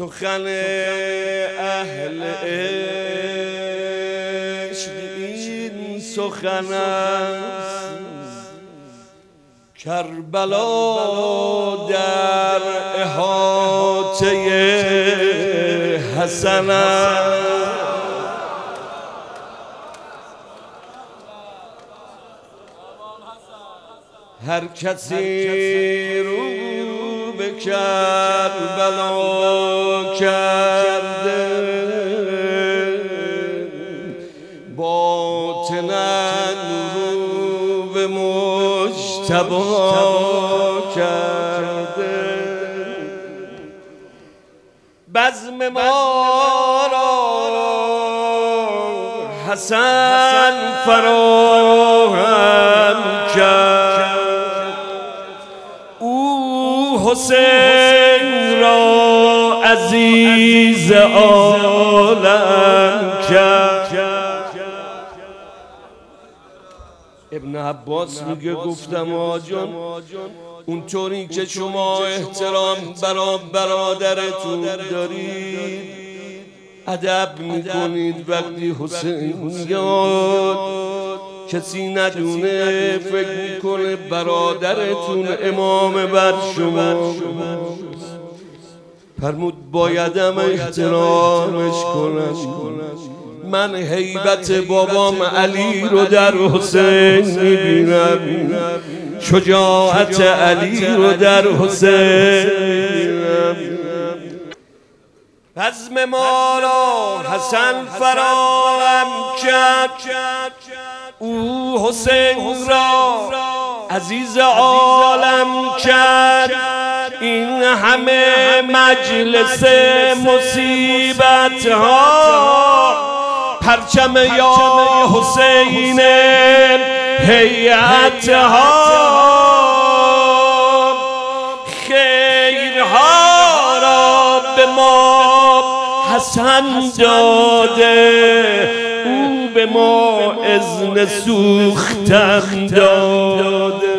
سخن اهل عشق این سخن است، کربلا در احاطه حسن است. هر کسی رو به کربلا کرده، باطناً رو به مجتبی کرده. بزم ما را حسن فراهم کرد، حسین را عزیز عالم کرد. ابن عباس میگه گفتم آجان اونطوری که شما احترام برا برادرتون دارید، ادب میکنید وقتی حسین میاد، کسی ندونه فکر میکنه برادرتون امام بر شما. فرمود بایدم احترامش کنم. من هیبت بابام علی رو در حسین میبینم، شجاعت علی رو در حسین میبینم. بزم ما را حسن فراهم کرد، او حسین را عزیز عالم کرد. این همه مجلس مصیبت ها، پرچم یا حسین هیئت ها، خیرها را به ما حسن داده، او به ما اذن سوختن داده.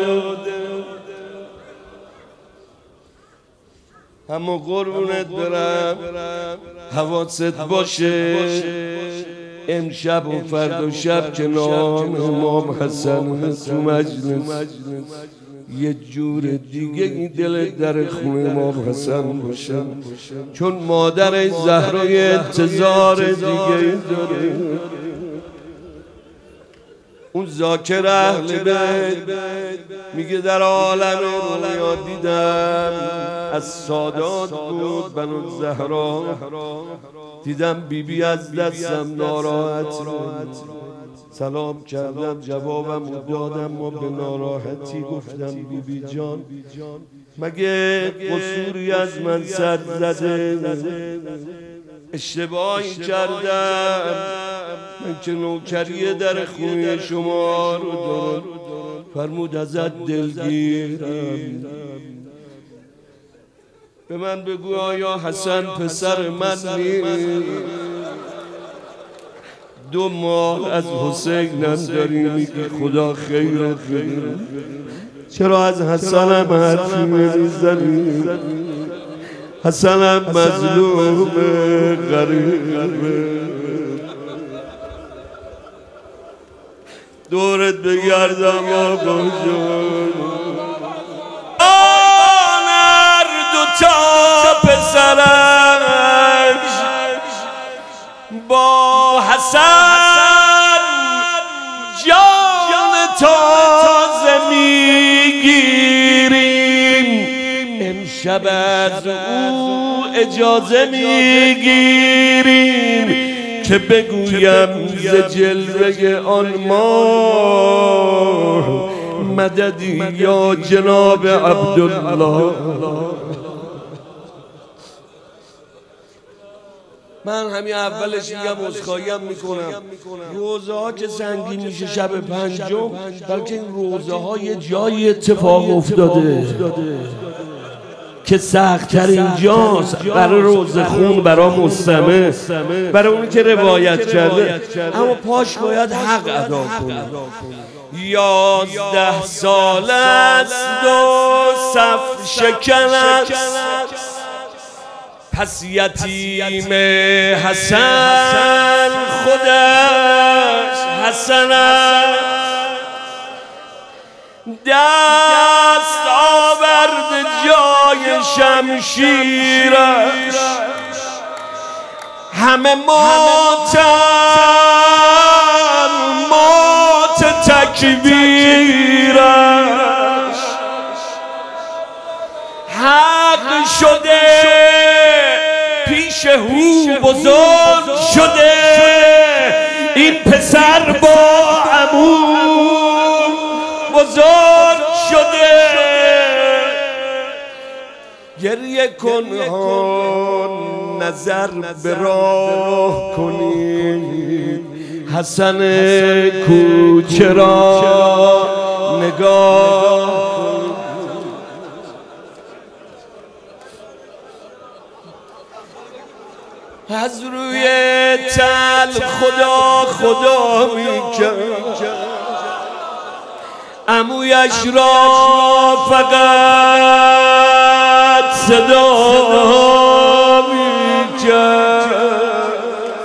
اما قربونت برم حواست باشه، امشب و فردا شب که نام امام حسن تو مجلس، یه جور دیگه دل در خونه امام حسن باشه، چون مادر زهرای انتظار دیگه داره. اون ذاکر اهل بیت میگه در عالم رویا دیدم، از سادات بود بنو زهرا، دیدم بیبی از دستم ناراحت، سلام کردم جوابم دادم ما به ناراحتی، گفتم بیبی جان مگه قصوری از من سر زده، اشتباهی کردم، من که نوکری در خونه شما رو دارم. فرمود ازت دلگیرم، به من بگو آیا حسن پسر من نیست؟ 2 ماه از حسینم داری میگی خدا خیرت بده، چرا از حسنم حرفی نمیزنی؟ حسنم مظلوم غریبه، دورت بگردم آقا جان. آن هر 2 تا پسرش با حسن جان تازه میگیریم، امشب از او اجازه میگیریم که بگویم ز جلوه آن ماه مددی یا جناب عبدالله. من همین اولش میگم عذرخواهی میکنم، روزه ها که سنگین میشه شب 5، بلکه این روزه ها یه جای اتفاق افتاده که سخت‌تر اینجاست برای روزه خون، برای مستمع، برای اونی که روایت کرده، اما پاش باید حق ادا کنه. 11 سال است و صف شکن است، پس یتیم حسن خودش حسن دست آورد جای شمشیرش همه ماتن مات تکبیرش حق شده پیش هو بزرگ شده این پسر با عمو بزرگ شده گریه کن نظر به راه کنید حسن کوچه را نگاه از روی تل خدا خدا میکرد عمویش را فقط صدا میکرد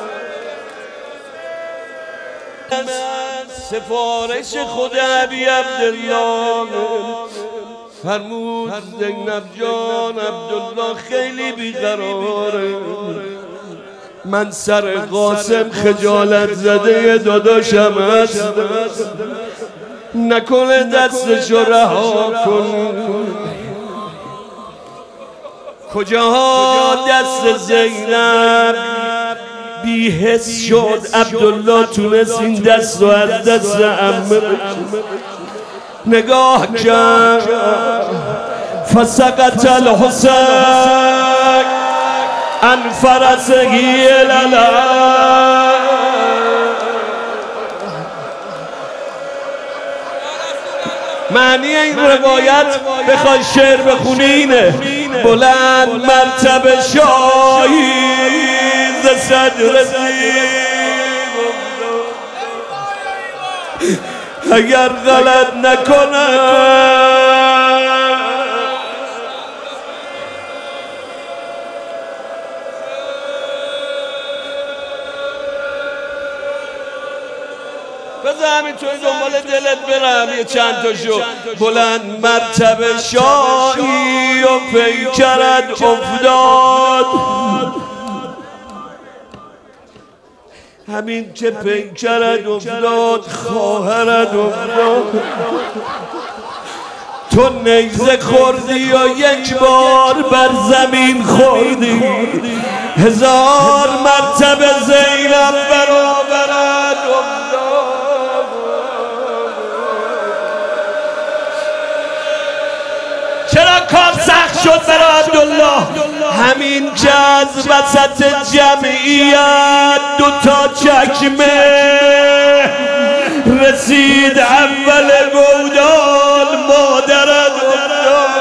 سفارش خود ابی عبدالله فرمود زینب جان عبدالله خیلی بیقراره من سر قاسم خجالت زده داداشم هست نکنه دستشو رها کن کجاها دست زینب بی‌حس شد عبدالله تونست این دست رو از دست عمه نگاه کرد فسقط الحسین عن فرسه الالم معنی این روایت بخوای شعر بخونی اینه بلند مرتبه شاهی ز صدر اگر غلط نکنه بذار همینطوری دنبال دلت برم یه چند تا شو بلند مرتبه شاهی و پیکرت افتاد همین که پیکرت افتاد خواهرت افتاد تو نیزه خوردی و یک بار بر زمین خوردی هزار مرتبه زینب برابرت افتاد چرا کار سخت شد برای عبدالله همین که از وسط جمعیت دوتا چکمه رسید اول گودال مادرت افتاد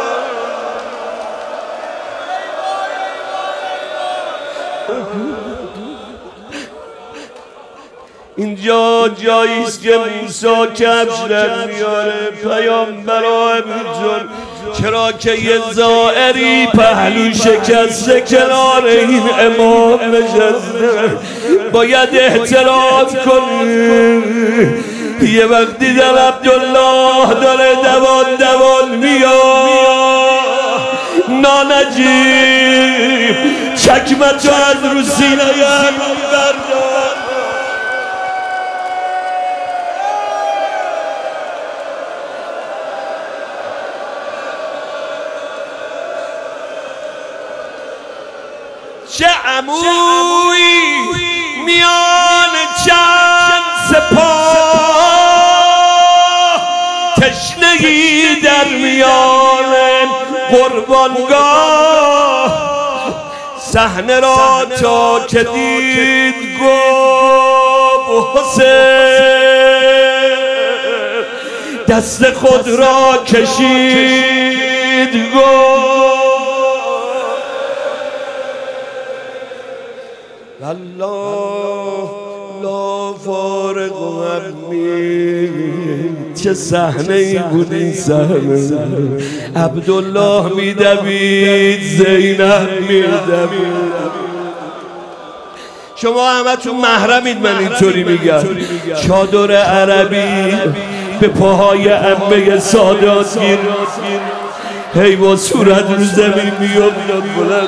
اینجا جاییست که موسی کفش در میاره پیامبرا همینطور چرا که یه زائری پهلو شکسته کنار این امام نشسته باید احترام کنی یه وقتی در عبدالله داره دوان میاد نانجیب چکمتو از رو سینه امام بردار چه عمویی میان چند سپاه تشنگی در میان قربانگاه صحنه را تا که دید گفت حسین دست خود را کشید گفت الله لا فارق همي چه صحنه ای بود این صحنه. عبدالله میدوید، زینب میدوید. شما همه تو محرمید، من اینطوری میگم. چادر عربی به پاهای عمه سادات گیر، هی با صورت رو زمین میافتاد بلند.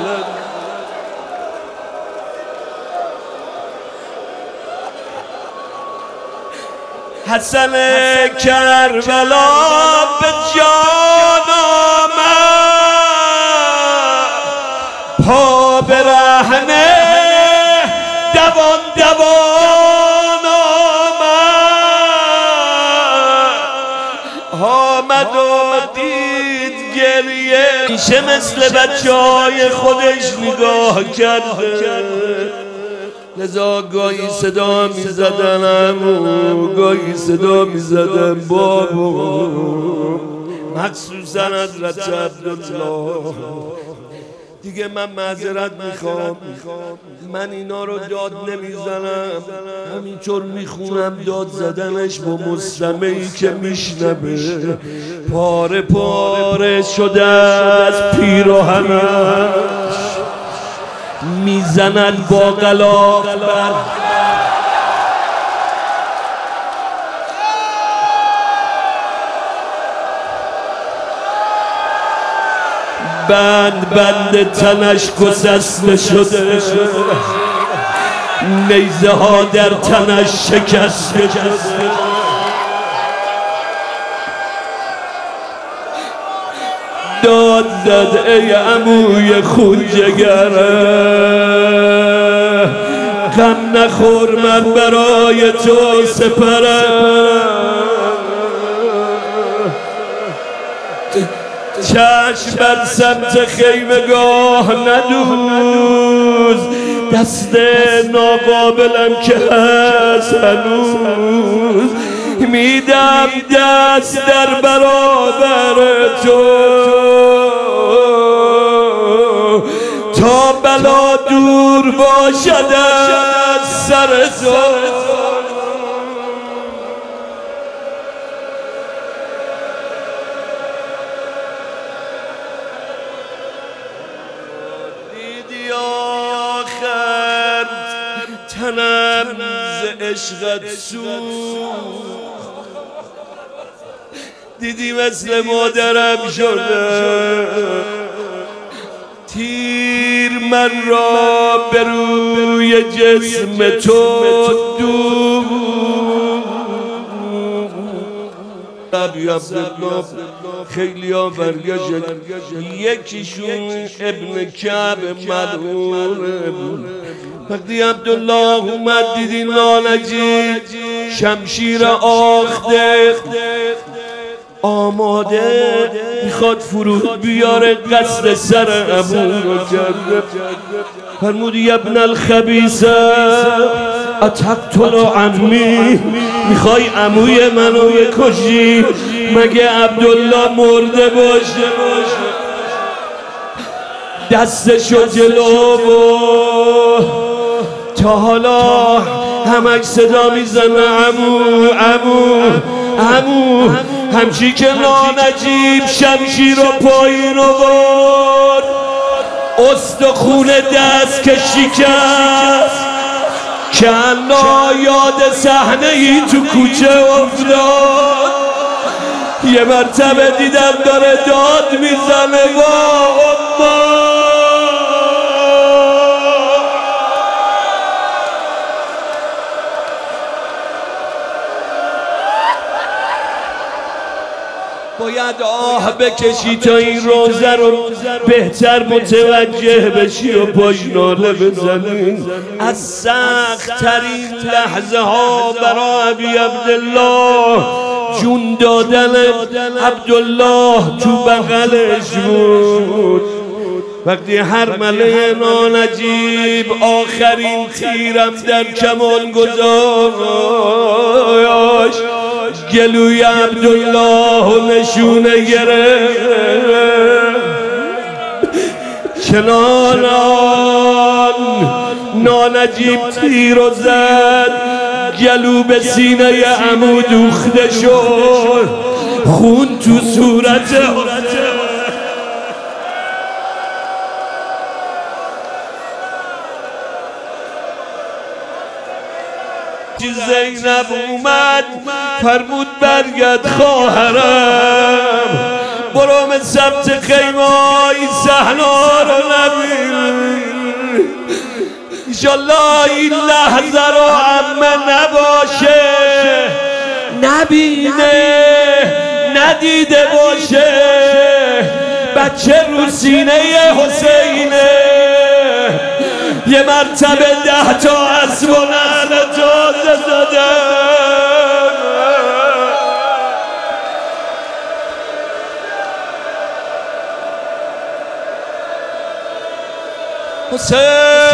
حسن کربلا به جان آمد، پا برهنه دوان دوان آمد و دید گریه، میشه مثل بچه‌های خودش نگاه کرده. لذا گاهی صدا میزدنم، گاهی صدا میزدن بابا، مخصوصا حضرت عبدالله. دیگه من معذرت میخوام، من اینا رو داد نمیزنم، همینطور میخونم. داد زدنش با مستمعی که میشنبه پاره پاره شده از پیراهنش، میزنن با غلاف بر بند تنش گسسته شده، نیزه ها در تنش شکسته. داد زد ای عموی خون جگره، غم نخور من برای تو سپرم. چشم بر سمت خیمگاه ندوز، دست ناقابلم که هست هنوز، میدم دست در برابر تو تا بلا دور باشد از سر تو. دیدی آخر تنم ز عشقت سوخت، دیدی مثل مادرم شده، تیر من را به روی جسم تو دوخت. خیلی ها برگشت، یکیشون ابن کعب ملعونه بود. وقتی عبدالله اومد دیدی نالجی شمشیر آخته آماده میخواد فرود بیاره، قصد سر ابو رو کرده. فرمود یا ابن الخبیثه اتقتل عمی، میخوای عموی منو بکشی؟ مگه عبدالله مرده باشه؟ دستشو جلو بود، تا حالا همک صدا میزنه عمو عمو عمو، همچی که نانجیب شمشیر رو پایین آورد، استخون دست که شکست، کنا یاد صحنه ای تو کوچه افتاد. یه مرتبه دیدم داره داد میزنه و اما باید آه بکشی تا این روزه رو بهتر متوجه بشی و پاشناله بزنی. از سخت ترین لحظه ها برای ابی عبدالله جون دادن عبدالله تو بغلش بود. وقتی هرمله نانجیب آخرین تیرم در کمان گذاشت، گلوی عبدالله نشونه گرفت، کنان نانجیب تیر و زد، گلو به سینه عمو دوخته شد، خون تو صورت زینب اومد فرمود برگرد خواهرم، برو به ثبت خیمای صحنا رو نبین، انشالله این لحظه رو عمه نباشه، نبینه ندیده باشه، بچه رو سینه حسینه، یه مرتبه 10 تا اسب و نعل تازه زدن. حسین